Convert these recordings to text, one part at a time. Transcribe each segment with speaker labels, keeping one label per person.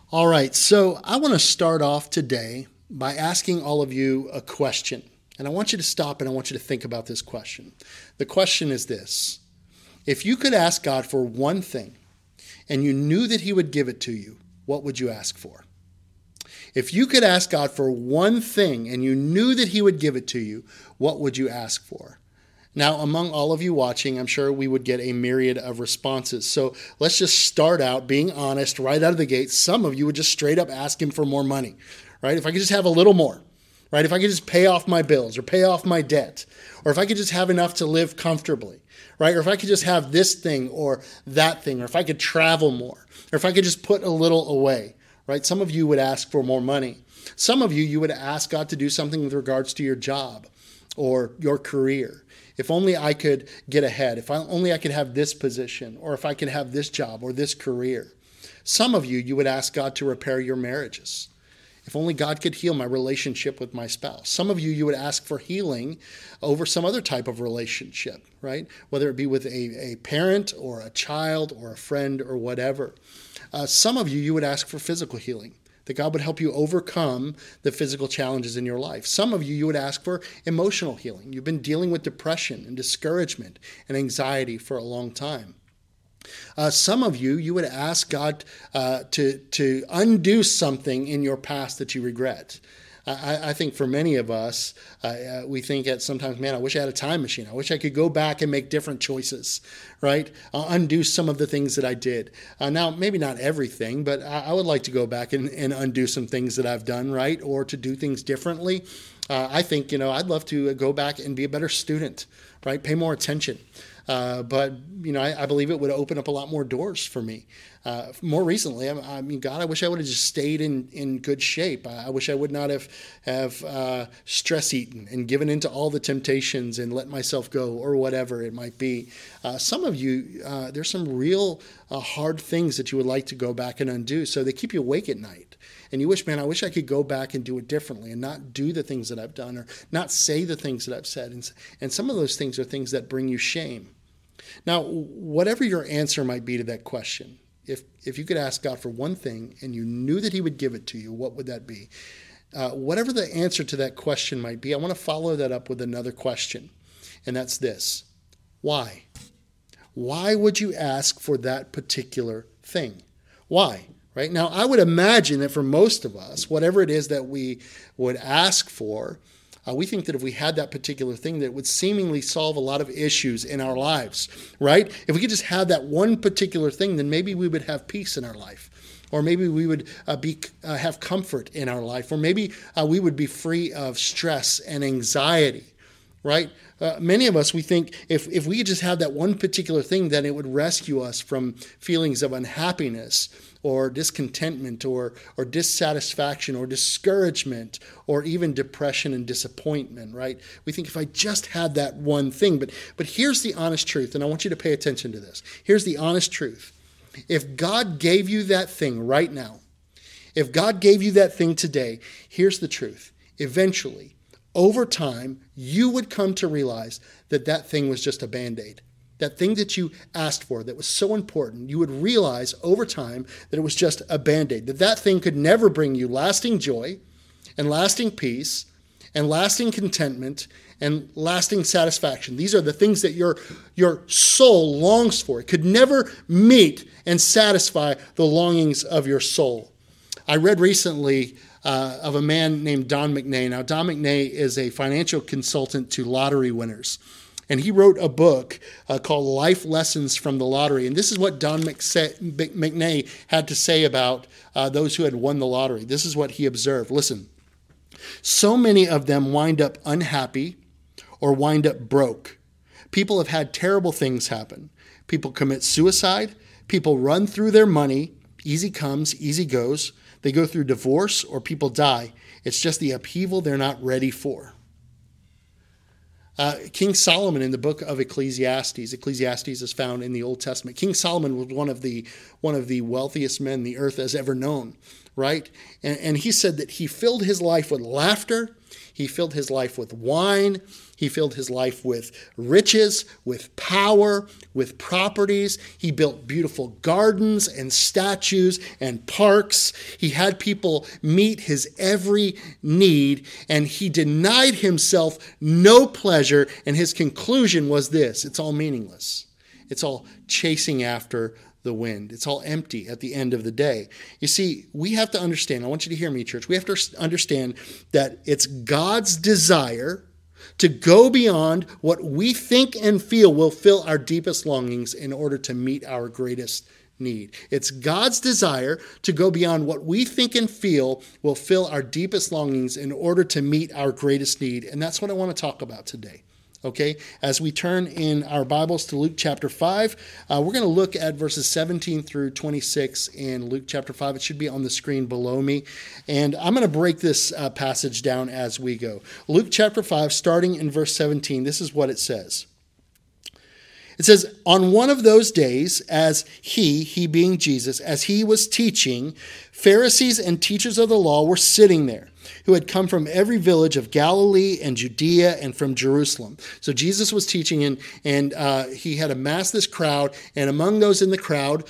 Speaker 1: All right, so I want to start off today by asking all of you a question. And I want you to stop and I want you to think about this question. The question is this: if you could ask God for one thing and you knew that he would give it to you, what would you ask for? If you could ask God for one thing and you knew that he would give it to you, what would you ask for? Now, among all of you watching, I'm sure we would get a myriad of responses. So let's just start out being honest right out of the gate. Some of you would just straight up ask him for more money, right? If I could just have a little more, right? If I could just pay off my bills or pay off my debt, or if I could just have enough to live comfortably, right? Or if I could just have this thing or that thing, or if I could travel more, or if I could just put a little away, right? Some of you would ask for more money. Some of you would ask God to do something with regards to your job or your career. If only I could get ahead, if only I could have this position, or if I could have this job or this career. Some of you would ask God to repair your marriages. If only God could heal my relationship with my spouse. Some of you would ask for healing over some other type of relationship, right? Whether it be with a parent or a child or a friend or whatever. Some of you would ask for physical healing, that God would help you overcome the physical challenges in your life. Some of you would ask for emotional healing. You've been dealing with depression and discouragement and anxiety for a long time. Some of you would ask God to undo something in your past that you regret. I think for many of us, we think at sometimes, man, I wish I had a time machine. I wish I could go back and make different choices, right? Undo some of the things that I did. Now, maybe not everything, but I would like to go back and undo some things that I've done, right? Or to do things differently. I think, I'd love to go back and be a better student, right? Pay more attention. But I believe it would open up a lot more doors for me. More recently, God, I wish I would have just stayed in good shape. I wish I would not have stress eaten and given into all the temptations and let myself go, or whatever it might be. Some of you, there's some real hard things that you would like to go back and undo. So they keep you awake at night. And you wish, man, I wish I could go back and do it differently and not do the things that I've done or not say the things that I've said. And some of those things are things that bring you shame. Now, whatever your answer might be to that question, if you could ask God for one thing and you knew that he would give it to you, what would that be? Whatever the answer to that question might be, I want to follow that up with another question, and that's this: why? Why would you ask for that particular thing? Why? Right? Now, I would imagine that for most of us, whatever it is that we would ask for, we think that if we had that particular thing, that it would seemingly solve a lot of issues in our lives, right? If we could just have that one particular thing, then maybe we would have peace in our life. Or maybe we would have comfort in our life. Or maybe we would be free of stress and anxiety, right? Many of us, we think if we could just have that one particular thing, then it would rescue us from feelings of unhappiness or discontentment or dissatisfaction or discouragement or even depression and disappointment, right? We think if I just had that one thing. But here's the honest truth, and I want you to pay attention to this. Here's the honest truth. If God gave you that thing right now, if God gave you that thing today, here's the truth. Eventually, over time, you would come to realize that that thing was just a Band-Aid. That thing that you asked for that was so important, you would realize over time that it was just a Band-Aid. That thing could never bring you lasting joy and lasting peace and lasting contentment and lasting satisfaction. These are the things that your soul longs for. It could never meet and satisfy the longings of your soul. I read recently of a man named Don McNay. Now, Don McNay is a financial consultant to lottery winners. And he wrote a book called Life Lessons from the Lottery. And this is what Don McNay had to say about those who had won the lottery. This is what he observed. Listen, so many of them wind up unhappy or wind up broke. People have had terrible things happen. People commit suicide. People run through their money. Easy comes, easy goes. They go through divorce or people die. It's just the upheaval they're not ready for. King Solomon in the book of Ecclesiastes is found in the Old Testament. King Solomon was one of the wealthiest men the earth has ever known, right? And he said that he filled his life with laughter. He filled his life with wine. He filled his life with riches, with power, with properties. He built beautiful gardens and statues and parks. He had people meet his every need, and he denied himself no pleasure, and his conclusion was this: it's all meaningless. It's all chasing after the wind. It's all empty at the end of the day. You see, we have to understand, I want you to hear me, church, we have to understand that it's God's desire to go beyond what we think and feel will fill our deepest longings in order to meet our greatest need. It's God's desire to go beyond what we think and feel will fill our deepest longings in order to meet our greatest need. And that's what I want to talk about today. Okay, as we turn in our Bibles to Luke chapter 5, we're going to look at verses 17 through 26 in Luke chapter 5. It should be on the screen below me. And I'm going to break this passage down as we go. Luke chapter 5, starting in verse 17, this is what it says. It says, on one of those days, as he being Jesus, as he was teaching, Pharisees and teachers of the law were sitting there, who had come from every village of Galilee and Judea and from Jerusalem. So Jesus was teaching, and he had amassed this crowd, and among those in the crowd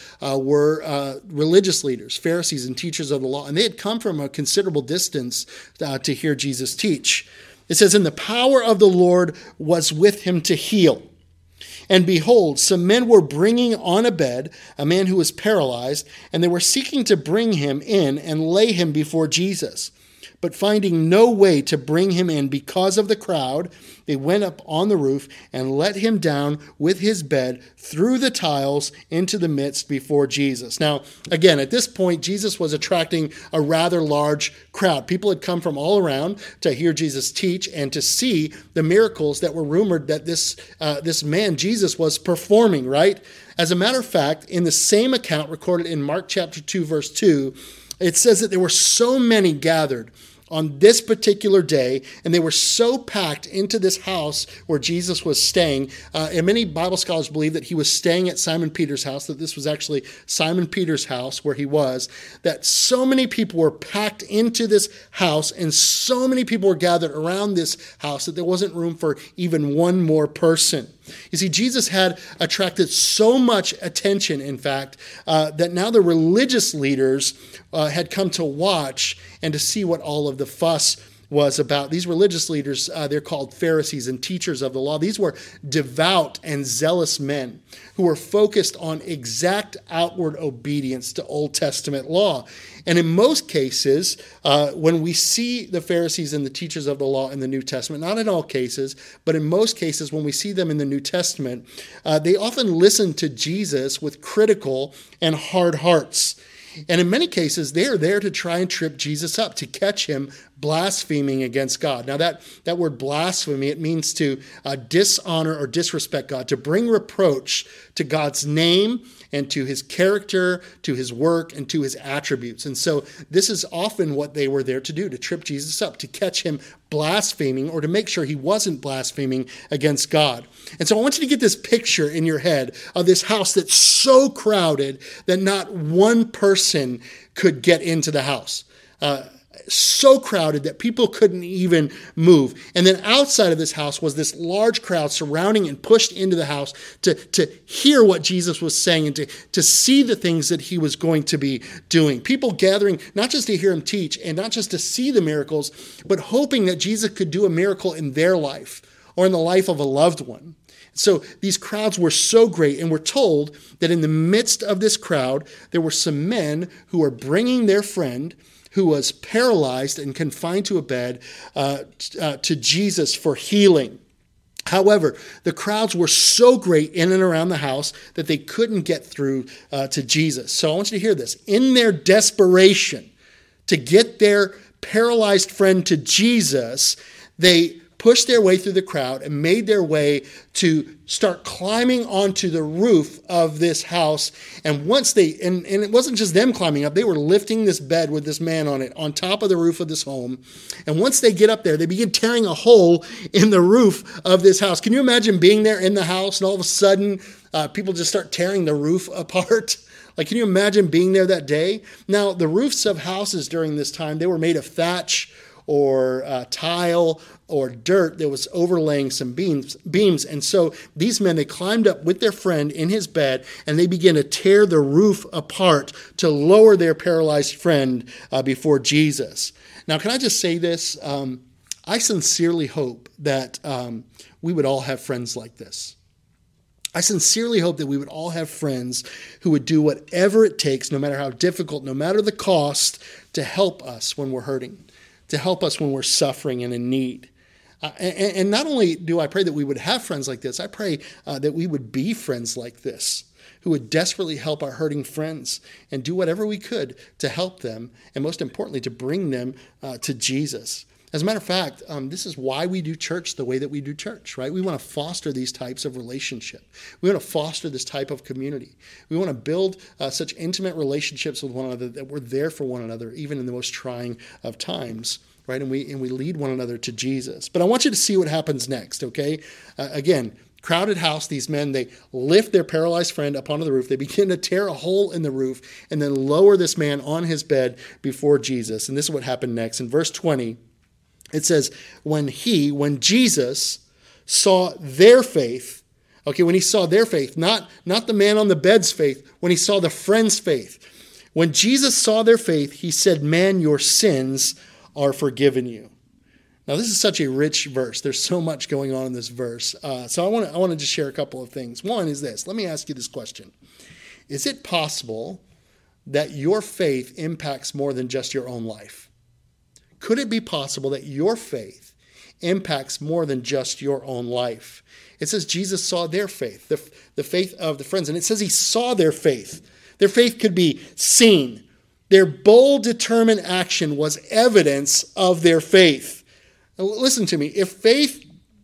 Speaker 1: were religious leaders, Pharisees and teachers of the law, and they had come from a considerable distance to hear Jesus teach. It says, and the power of the Lord was with him to heal. And behold, some men were bringing on a bed a man who was paralyzed, and they were seeking to bring him in and lay him before Jesus. But finding no way to bring him in because of the crowd, they went up on the roof and let him down with his bed through the tiles into the midst before Jesus. Now, again, at this point, Jesus was attracting a rather large crowd. People had come from all around to hear Jesus teach and to see the miracles that were rumored that this man, Jesus, was performing, right? As a matter of fact, in the same account recorded in Mark chapter 2, verse 2, it says that there were so many gathered on this particular day, and they were so packed into this house where Jesus was staying. And many Bible scholars believe that he was staying at Simon Peter's house, that this was actually Simon Peter's house where he was, that so many people were packed into this house, and so many people were gathered around this house that there wasn't room for even one more person. You see, Jesus had attracted so much attention, in fact, that now the religious leaders had come to watch and to see what all of the fuss was about. These religious leaders, they're called Pharisees and teachers of the law. These were devout and zealous men who were focused on exact outward obedience to Old Testament law. And in most cases, when we see the Pharisees and the teachers of the law in the New Testament, not in all cases, but in most cases, when we see them in the New Testament, they often listen to Jesus with critical and hard hearts. And in many cases, they are there to try and trip Jesus up, to catch him blaspheming against God. Now, that word blasphemy, it means to dishonor or disrespect God, to bring reproach to God's name and to his character, to his work, and to his attributes. And so this is often what they were there to do, to trip Jesus up, to catch him blaspheming or to make sure he wasn't blaspheming against God. And so I want you to get this picture in your head of this house that's so crowded that not one person could get into the house. So crowded that people couldn't even move. And then outside of this house was this large crowd surrounding and pushed into the house to hear what Jesus was saying and to see the things that he was going to be doing. People gathering not just to hear him teach and not just to see the miracles, but hoping that Jesus could do a miracle in their life or in the life of a loved one. So these crowds were so great, and we're told that in the midst of this crowd, there were some men who were bringing their friend who was paralyzed and confined to a bed to Jesus for healing. However, the crowds were so great in and around the house that they couldn't get through to Jesus. So I want you to hear this. In their desperation to get their paralyzed friend to Jesus, they pushed their way through the crowd and made their way to start climbing onto the roof of this house. And once and it wasn't just them climbing up, they were lifting this bed with this man on it on top of the roof of this home. And once they get up there, they begin tearing a hole in the roof of this house. Can you imagine being there in the house and all of a sudden people just start tearing the roof apart? Like, can you imagine being there that day? Now, the roofs of houses during this time, they were made of thatch or tile or dirt that was overlaying some beams. And so these men, they climbed up with their friend in his bed, and they began to tear the roof apart to lower their paralyzed friend before Jesus. Now, can I just say this? I sincerely hope that we would all have friends like this. I sincerely hope that we would all have friends who would do whatever it takes, no matter how difficult, no matter the cost, to help us when we're hurting, to help us when we're suffering and in need. And not only do I pray that we would have friends like this, I pray that we would be friends like this, who would desperately help our hurting friends and do whatever we could to help them, and most importantly, to bring them to Jesus. As a matter of fact, this is why we do church the way that we do church, right? We want to foster these types of relationship. We want to foster this type of community. We want to build such intimate relationships with one another that we're there for one another, even in the most trying of times. Right? And we lead one another to Jesus. But I want you to see what happens next, okay? Again, crowded house, these men, they lift their paralyzed friend up onto the roof. They begin to tear a hole in the roof and then lower this man on his bed before Jesus. And this is what happened next. In verse 20, it says, when Jesus saw their faith, okay, when he saw their faith, not the man on the bed's faith, when he saw the friend's faith, when Jesus saw their faith, he said, man, your sins are forgiven you. Now, this is such a rich verse. There's so much going on in this verse. So I want to just share a couple of things. One is this. Let me ask you this question. Is it possible that your faith impacts more than just your own life? Could it be possible that your faith impacts more than just your own life? It says Jesus saw their faith, the faith of the friends. And it says he saw their faith. Their faith could be seen. Their bold, determined action was evidence of their faith. Now, listen to me. If faith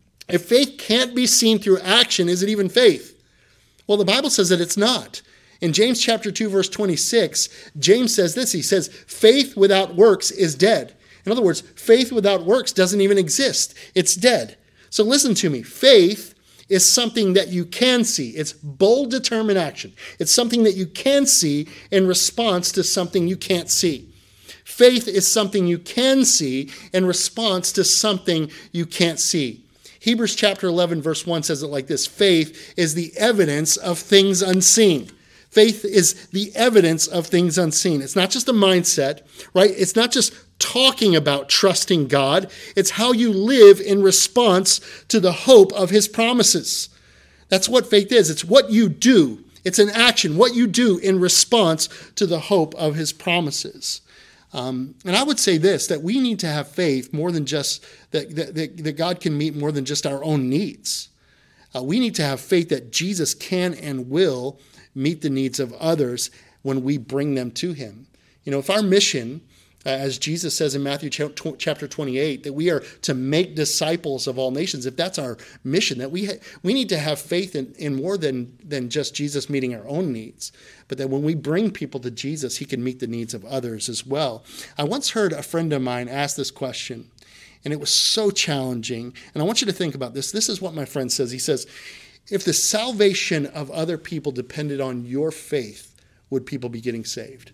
Speaker 1: can't be seen through action, is it even faith? Well, the Bible says that it's not. In James chapter 2, verse 26, James says this. He says, faith without works is dead. In other words, faith without works doesn't even exist. It's dead. So listen to me. Faith is something that you can see. It's bold, determined action. It's something that you can see in response to something you can't see. Faith is something you can see in response to something you can't see. Hebrews chapter 11, verse 1 says it like this. Faith is the evidence of things unseen. Faith is the evidence of things unseen. It's not just a mindset, right? It's not just talking about trusting God. It's how you live in response to the hope of his promises. That's what faith is. It's what you do. It's an action, what you do in response to the hope of his promises. And I would say this, that we need to have faith more than just, that God can meet more than just our own needs. We need to have faith that Jesus can and will meet the needs of others when we bring them to him. You know, if our mission, as Jesus says in Matthew chapter 28, that we are to make disciples of all nations, if that's our mission, that we need to have faith in more than just Jesus meeting our own needs, but that when we bring people to Jesus, he can meet the needs of others as well. I once heard a friend of mine ask this question, and it was so challenging, and I want you to think about this. This is what my friend says. He says, if the salvation of other people depended on your faith, would people be getting saved?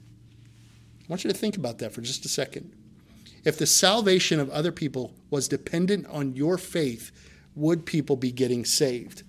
Speaker 1: I want you to think about that for just a second. If the salvation of other people was dependent on your faith, would people be getting saved?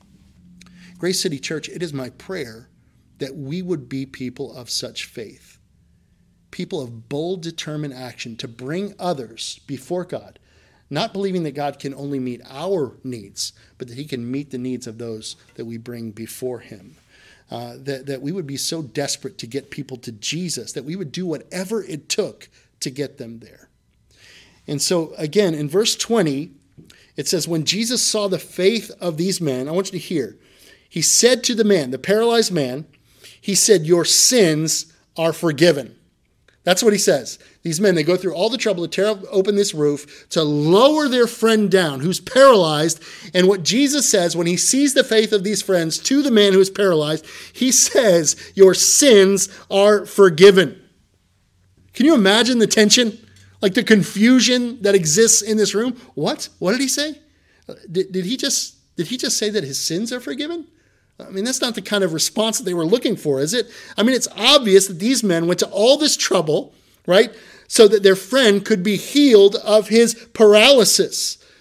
Speaker 1: Grace City Church, it is my prayer that we would be people of such faith, people of bold, determined action to bring others before God, not believing that God can only meet our needs, but that he can meet the needs of those that we bring before him. That we would be so desperate to get people to Jesus that we would do whatever it took to get them there. And so, again, in verse 20, it says, when Jesus saw the faith of these men, I want you to hear, he said to the man, the paralyzed man, he said, your sins are forgiven. That's what he says. These men, they go through all the trouble to tear open this roof, to lower their friend down who's paralyzed. And what Jesus says when he sees the faith of these friends to the man who is paralyzed, he says, your sins are forgiven. Can you imagine the tension? Like the confusion that exists in this room? What? What did he say? Did he just say that his sins are forgiven? I mean, that's not the kind of response that they were looking for, is it? I mean, it's obvious that these men went to all this trouble, right, so that their friend could be healed of his paralysis.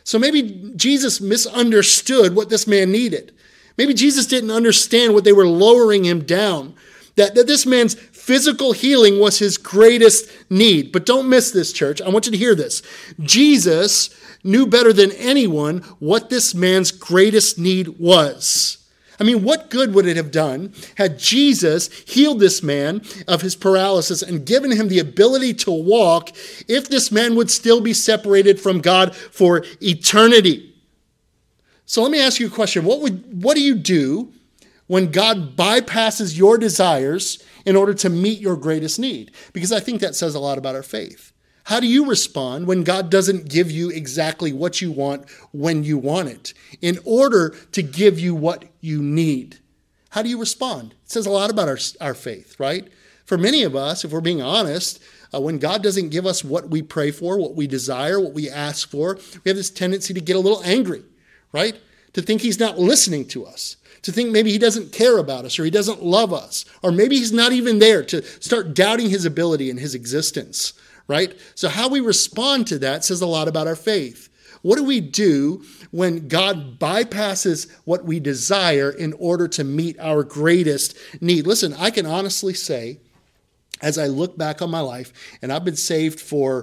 Speaker 1: So maybe Jesus misunderstood what this man needed. Maybe Jesus didn't understand what they were lowering him down. That this man's physical healing was his greatest need. But don't miss this, church. I want you to hear this. Jesus knew better than anyone what this man's greatest need was. I mean, what good would it have done had Jesus healed this man of his paralysis and given him the ability to walk if this man would still be separated from God for eternity? So let me ask you a question. What do you do when God bypasses your desires in order to meet your greatest need? Because I think that says a lot about our faith. How do you respond when God doesn't give you exactly what you want when you want it in order to give you what you need? How do you respond? It says a lot about our faith, right? For many of us, if we're being honest, when God doesn't give us what we pray for, what we desire, what we ask for, we have this tendency to get a little angry, right? To think he's not listening to us. To think maybe he doesn't care about us or he doesn't love us. Or maybe he's not even there, to start doubting his ability and his existence. Right? So how we respond to that says a lot about our faith. What do we do when God bypasses what we desire in order to meet our greatest need? Listen, I can honestly say, as I look back on my life, and I've been saved for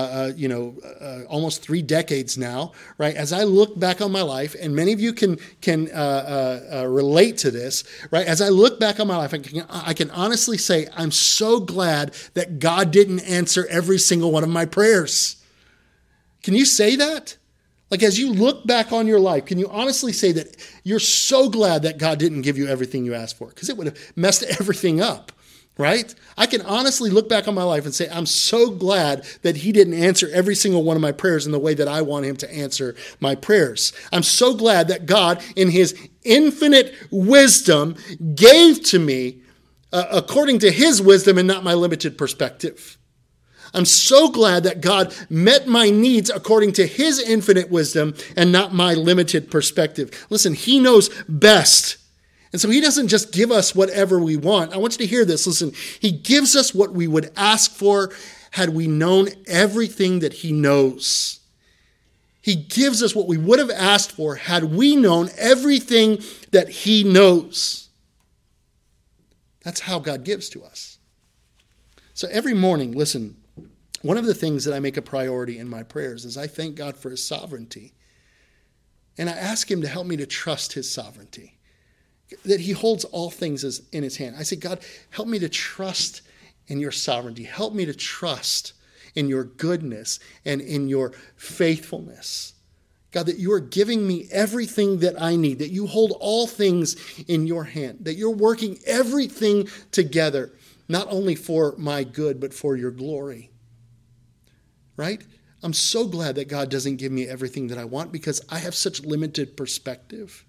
Speaker 1: almost 3 decades now, right? As I look back on my life, and many of you can relate to this, right? As I look back on my life, I can honestly say I'm so glad that God didn't answer every single one of my prayers. Can you say that? Like, as you look back on your life, can you honestly say that you're so glad that God didn't give you everything you asked for? Because it would have messed everything up. Right? I can honestly look back on my life and say, I'm so glad that he didn't answer every single one of my prayers in the way that I want him to answer my prayers. I'm so glad that God, in his infinite wisdom, gave to me according to his wisdom and not my limited perspective. I'm so glad that God met my needs according to his infinite wisdom and not my limited perspective. Listen, he knows best. And so he doesn't just give us whatever we want. I want you to hear this. Listen, he gives us what we would ask for had we known everything that he knows. He gives us what we would have asked for had we known everything that he knows. That's how God gives to us. So every morning, listen, one of the things that I make a priority in my prayers is I thank God for his sovereignty. And I ask him to help me to trust his sovereignty. That he holds all things in his hand. I say, God, help me to trust in your sovereignty. Help me to trust in your goodness and in your faithfulness. God, that you are giving me everything that I need, that you hold all things in your hand, that you're working everything together, not only for my good, but for your glory. Right? I'm so glad that God doesn't give me everything that I want because I have such limited perspective.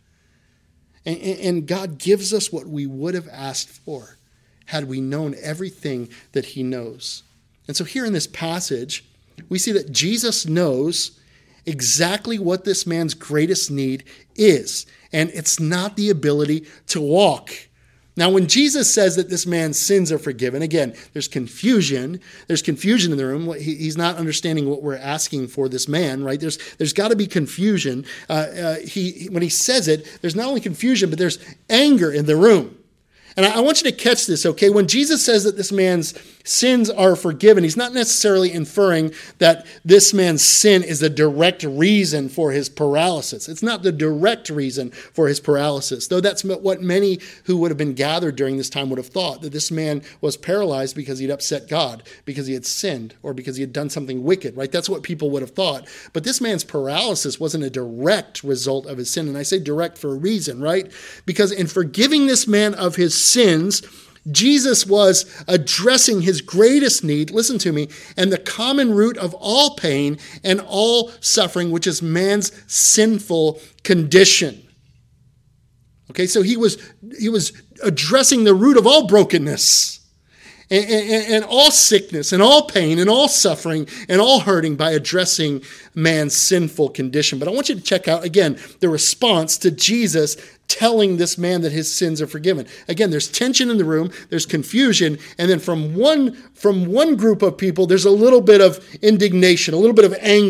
Speaker 1: And God gives us what we would have asked for had we known everything that he knows. And so here in this passage, we see that Jesus knows exactly what this man's greatest need is. And it's not the ability to walk. Now, when Jesus says that this man's sins are forgiven, again, there's confusion. There's confusion in the room. He's not understanding what we're asking for this man, right? There's got to be confusion. When he says it, there's not only confusion, but there's anger in the room. And I want you to catch this, okay? When Jesus says that this man's sins are forgiven, he's not necessarily inferring that this man's sin is the direct reason for his paralysis. It's not the direct reason for his paralysis, though that's what many who would have been gathered during this time would have thought, that this man was paralyzed because he'd upset God, because he had sinned, or because he had done something wicked, right? That's what people would have thought. But this man's paralysis wasn't a direct result of his sin, and I say direct for a reason, right? Because in forgiving this man of his sins, Jesus was addressing his greatest need, listen to me, and the common root of all pain and all suffering, which is man's sinful condition. Okay, so he was addressing the root of all brokenness and all sickness and all pain and all suffering and all hurting by addressing man's sinful condition. But I want you to check out, again, the response to Jesus telling this man that his sins are forgiven. Again, there's tension in the room, there's confusion, and then from one group of people, there's a little bit of indignation, a little bit of anger.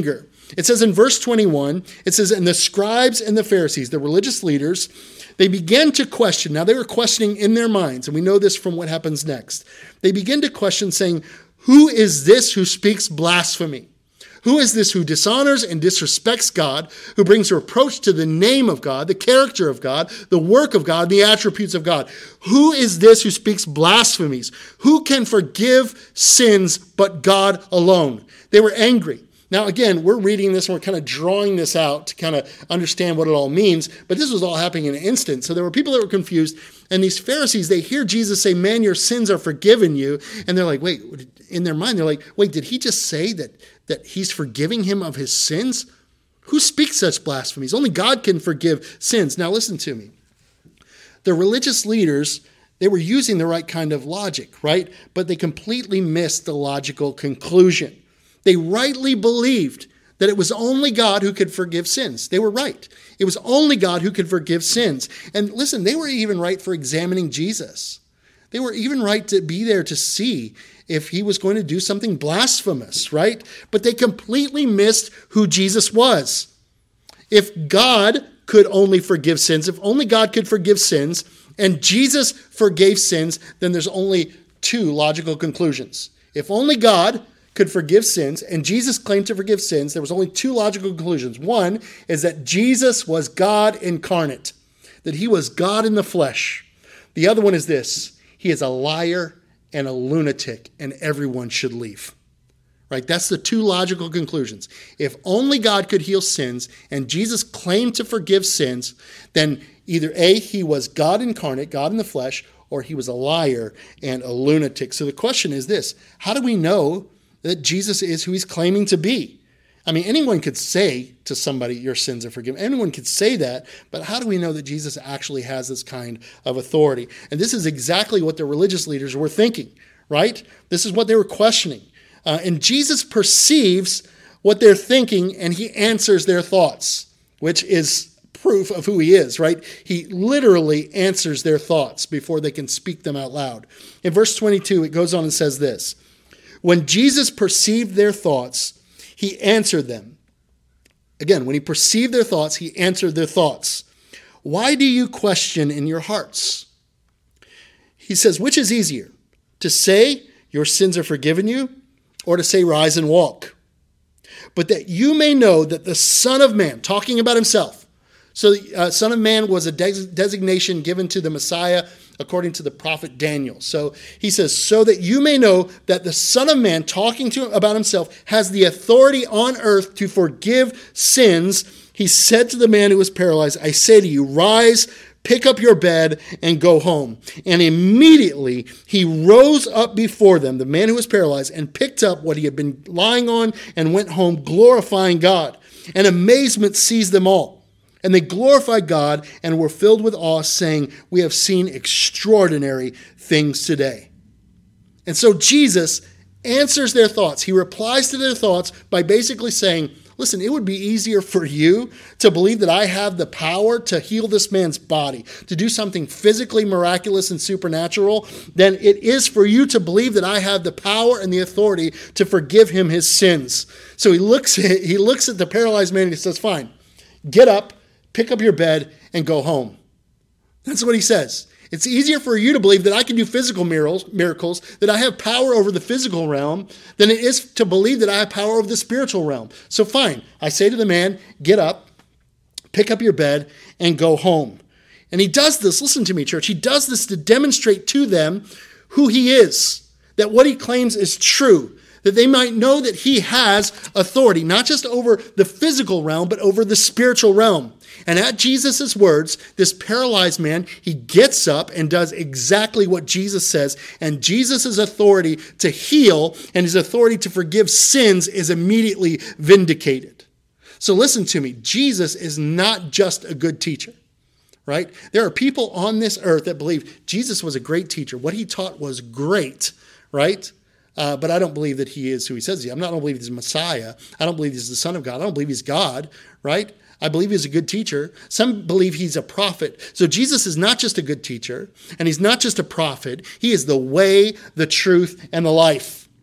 Speaker 1: It says in verse 21, it says, and the scribes and the Pharisees, the religious leaders, they began to question. Now they were questioning in their minds, and we know this from what happens next. They begin to question saying, who is this who speaks blasphemy? Who is this who dishonors and disrespects God, who brings reproach to the name of God, the character of God, the work of God, the attributes of God? Who is this who speaks blasphemies? Who can forgive sins but God alone? They were angry. Now, again, we're reading this and we're kind of drawing this out to kind of understand what it all means, but this was all happening in an instant. So there were people that were confused, and these Pharisees, they hear Jesus say, man, your sins are forgiven you, and they're like, wait, in their mind, they're like, wait, did he just say that he's forgiving him of his sins? Who speaks such blasphemies? Only God can forgive sins. Now, listen to me. The religious leaders, they were using the right kind of logic, right? But they completely missed the logical conclusion. They rightly believed that it was only God who could forgive sins. They were right. It was only God who could forgive sins. And listen, they were even right for examining Jesus. They were even right to be there to see if he was going to do something blasphemous, right? But they completely missed who Jesus was. If God could only forgive sins, if only God could forgive sins, and Jesus forgave sins, then there's only two logical conclusions. If only God could forgive sins, and Jesus claimed to forgive sins, there was only two logical conclusions. One is that Jesus was God incarnate, that he was God in the flesh. The other one is this: he is a liar and a lunatic, and everyone should leave. Right? That's the two logical conclusions. If only God could heal sins, and Jesus claimed to forgive sins, then either A, he was God incarnate, God in the flesh, or he was a liar and a lunatic. So the question is this: how do we know that Jesus is who he's claiming to be? I mean, anyone could say to somebody, your sins are forgiven. Anyone could say that, but how do we know that Jesus actually has this kind of authority? And this is exactly what the religious leaders were thinking, right? This is what they were questioning. And Jesus perceives what they're thinking, and he answers their thoughts, which is proof of who he is, right? He literally answers their thoughts before they can speak them out loud. In verse 22, it goes on and says this: when Jesus perceived their thoughts, he answered them. Again, when he perceived their thoughts, he answered their thoughts. Why do you question in your hearts? He says, which is easier, to say your sins are forgiven you, or to say rise and walk? But that you may know that the Son of Man, talking about himself. So Son of Man was a designation given to the Messiah according to the prophet Daniel. So he says, so that you may know that the Son of Man, talking about himself, has the authority on earth to forgive sins. He said to the man who was paralyzed, I say to you, rise, pick up your bed, and go home. And immediately he rose up before them, the man who was paralyzed, and picked up what he had been lying on and went home, glorifying God. And amazement seized them all. And they glorified God and were filled with awe, saying, we have seen extraordinary things today. And so Jesus answers their thoughts. He replies to their thoughts by basically saying, listen, it would be easier for you to believe that I have the power to heal this man's body, to do something physically miraculous and supernatural, than it is for you to believe that I have the power and the authority to forgive him his sins. So he looks at the paralyzed man and he says, fine, get up, pick up your bed, and go home. That's what he says. It's easier for you to believe that I can do physical miracles, that I have power over the physical realm, than it is to believe that I have power over the spiritual realm. So fine, I say to the man, get up, pick up your bed, and go home. And he does this, listen to me, church, he does this to demonstrate to them who he is, that what he claims is true, that they might know that he has authority, not just over the physical realm, but over the spiritual realm. And at Jesus' words, this paralyzed man, he gets up and does exactly what Jesus says. And Jesus' authority to heal and his authority to forgive sins is immediately vindicated. So listen to me. Jesus is not just a good teacher, right? There are people on this earth that believe Jesus was a great teacher. What he taught was great, right? But I don't believe that he is who he says he is. I don't believe he's Messiah. I don't believe he's the Son of God. I don't believe he's God, right? I believe he's a good teacher. Some believe he's a prophet. So Jesus is not just a good teacher, and he's not just a prophet. He is the way, the truth, and the life,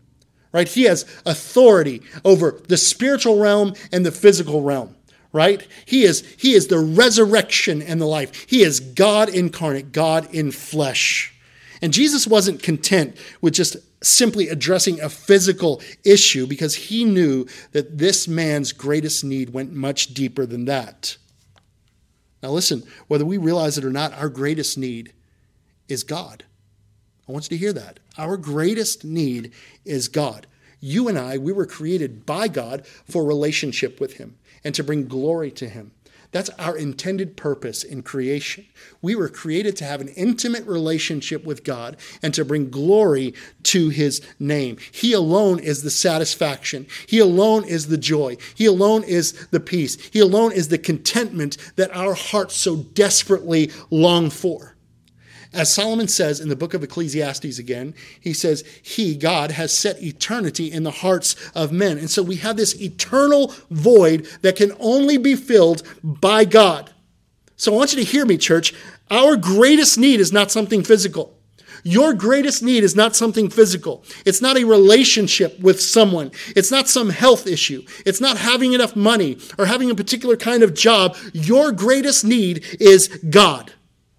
Speaker 1: right? He has authority over the spiritual realm and the physical realm, right? He is the resurrection and the life. He is God incarnate, God in flesh. And Jesus wasn't content with just simply addressing a physical issue, because he knew that this man's greatest need went much deeper than that. Now listen, whether we realize it or not, our greatest need is God. I want you to hear that. Our greatest need is God. You and I, we were created by God for relationship with him and to bring glory to him. That's our intended purpose in creation. We were created to have an intimate relationship with God and to bring glory to his name. He alone is the satisfaction. He alone is the joy. He alone is the peace. He alone is the contentment that our hearts so desperately long for. As Solomon says in the book of Ecclesiastes again, he says, he, God, has set eternity in the hearts of men. And so we have this eternal void that can only be filled by God. So I want you to hear me, church. Our greatest need is not something physical. Your greatest need is not something physical. It's not a relationship with someone. It's not some health issue. It's not having enough money or having a particular kind of job. Your greatest need is God.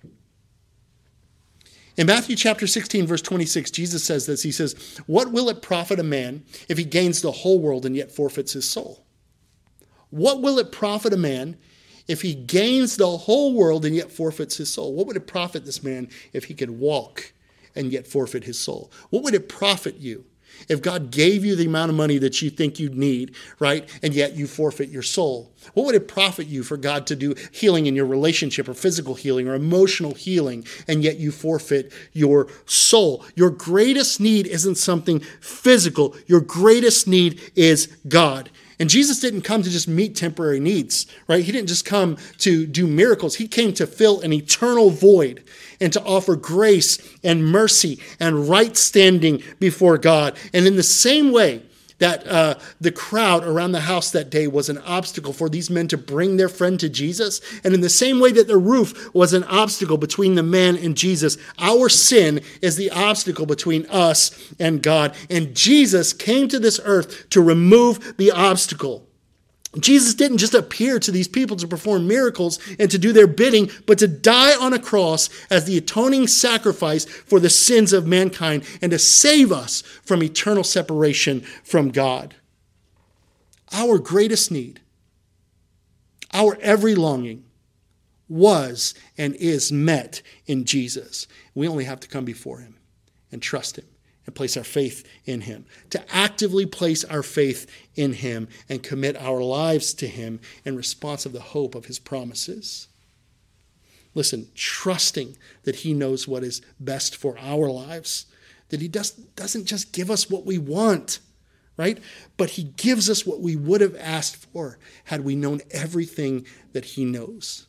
Speaker 1: In Matthew chapter 16, verse 26, Jesus says this. He says, what will it profit a man if he gains the whole world and yet forfeits his soul? What will it profit a man if he gains the whole world and yet forfeits his soul? What would it profit this man if he could walk and yet forfeit his soul? What would it profit you if God gave you the amount of money that you think you'd need, right, and yet you forfeit your soul? What would it profit you for God to do healing in your relationship or physical healing or emotional healing, and yet you forfeit your soul? Your greatest need isn't something physical. Your greatest need is God. And Jesus didn't come to just meet temporary needs, right? He didn't just come to do miracles. He came to fill an eternal void and to offer grace and mercy and right standing before God. And in the same way that the crowd around the house that day was an obstacle for these men to bring their friend to Jesus, and in the same way that the roof was an obstacle between the man and Jesus, our sin is the obstacle between us and God. And Jesus came to this earth to remove the obstacle. Jesus didn't just appear to these people to perform miracles and to do their bidding, but to die on a cross as the atoning sacrifice for the sins of mankind and to save us from eternal separation from God. Our greatest need, our every longing, was and is met in Jesus. We only have to come before him and trust him and place our faith in him, to actively place our faith in him and commit our lives to him in response of the hope of his promises. Listen, trusting that he knows what is best for our lives, that he doesn't just give us what we want, right? But he gives us what we would have asked for had we known everything that he knows.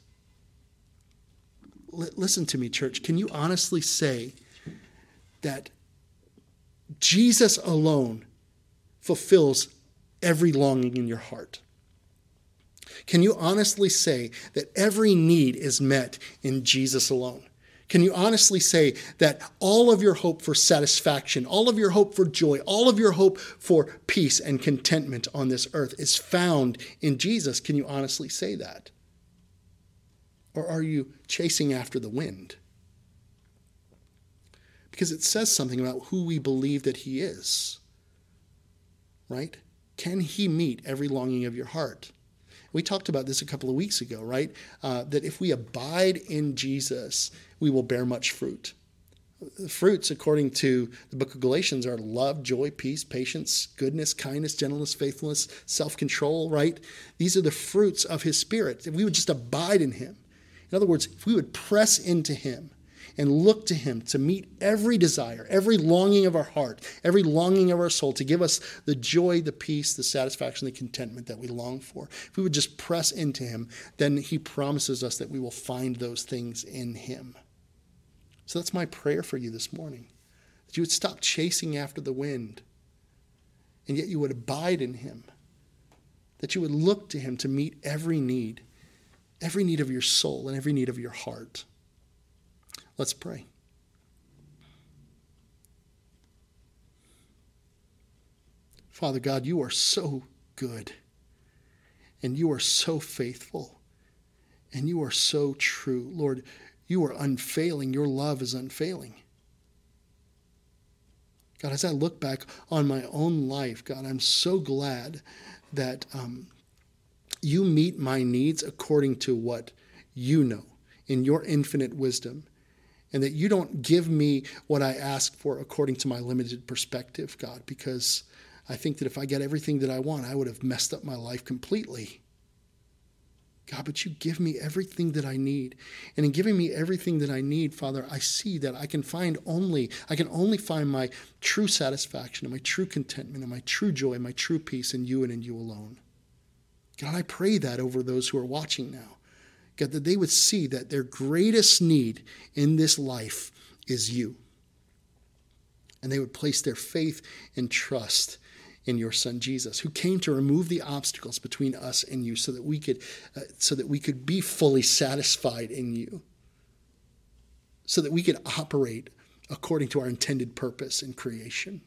Speaker 1: Listen to me, church. Can you honestly say that Jesus alone fulfills every longing in your heart? Can you honestly say that every need is met in Jesus alone? Can you honestly say that all of your hope for satisfaction, all of your hope for joy, all of your hope for peace and contentment on this earth is found in Jesus? Can you honestly say that? Or are you chasing after the wind? Because it says something about who we believe that he is, right? Can he meet every longing of your heart? We talked about this a couple of weeks ago, right? That if we abide in Jesus, we will bear much fruit. The fruits, according to the book of Galatians, are love, joy, peace, patience, goodness, kindness, gentleness, faithfulness, self-control, right? These are the fruits of his Spirit. If we would just abide in him. In other words, if we would press into him and look to him to meet every desire, every longing of our heart, every longing of our soul, to give us the joy, the peace, the satisfaction, the contentment that we long for. If we would just press into him, then he promises us that we will find those things in him. So that's my prayer for you this morning, that you would stop chasing after the wind, and yet you would abide in him, that you would look to him to meet every need of your soul and every need of your heart. Let's pray. Father God, you are so good, and you are so faithful, and you are so true. Lord, you are unfailing. Your love is unfailing. God, as I look back on my own life, God, I'm so glad that you meet my needs according to what you know in your infinite wisdom, and that you don't give me what I ask for according to my limited perspective, God, because I think that if I get everything that I want, I would have messed up my life completely. God, but you give me everything that I need. And in giving me everything that I need, Father, I see that I can only find my true satisfaction and my true contentment and my true joy and my true peace in you and in you alone. God, I pray that over those who are watching now. God, that they would see that their greatest need in this life is you. And they would place their faith and trust in your Son Jesus, who came to remove the obstacles between us and you, so that we could be fully satisfied in you, so that we could operate according to our intended purpose in creation,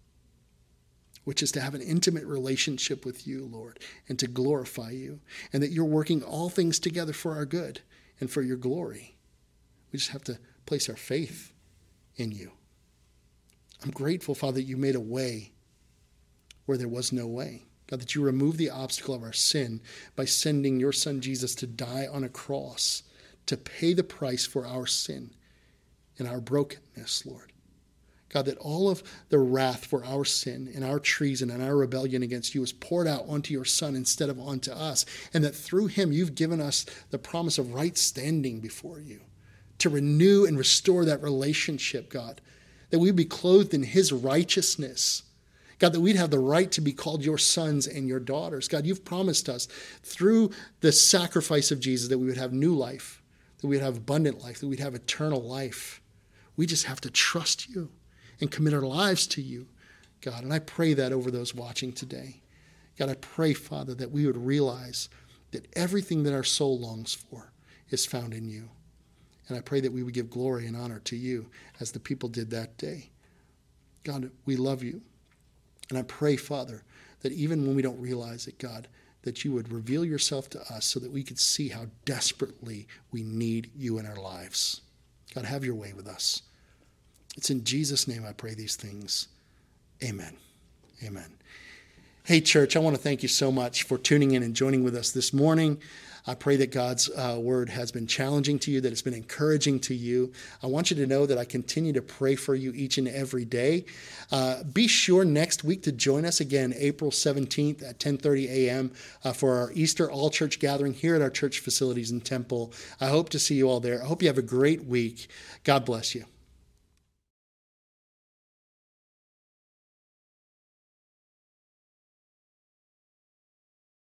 Speaker 1: which is to have an intimate relationship with you, Lord, and to glorify you, and that you're working all things together for our good and for your glory. We just have to place our faith in you. I'm grateful, Father, that you made a way where there was no way. God, that you removed the obstacle of our sin by sending your Son Jesus to die on a cross, to pay the price for our sin and our brokenness, Lord. God, that all of the wrath for our sin and our treason and our rebellion against you was poured out onto your Son instead of onto us, and that through him you've given us the promise of right standing before you, to renew and restore that relationship, God, that we'd be clothed in his righteousness. God, that we'd have the right to be called your sons and your daughters. God, you've promised us through the sacrifice of Jesus that we would have new life, that we'd have abundant life, that we'd have eternal life. We just have to trust you and commit our lives to you, God. And I pray that over those watching today. God, I pray, Father, that we would realize that everything that our soul longs for is found in you. And I pray that we would give glory and honor to you as the people did that day. God, we love you. And I pray, Father, that even when we don't realize it, God, that you would reveal yourself to us so that we could see how desperately we need you in our lives. God, have your way with us. It's in Jesus' name I pray these things. Amen. Amen. Hey, church, I want to thank you so much for tuning in and joining with us this morning. I pray that God's word has been challenging to you, that it's been encouraging to you. I want you to know that I continue to pray for you each and every day. Be sure next week to join us again, April 17th at 10:30 a.m. For our Easter all-church gathering here at our church facilities in Temple. I hope to see you all there. I hope you have a great week. God bless you.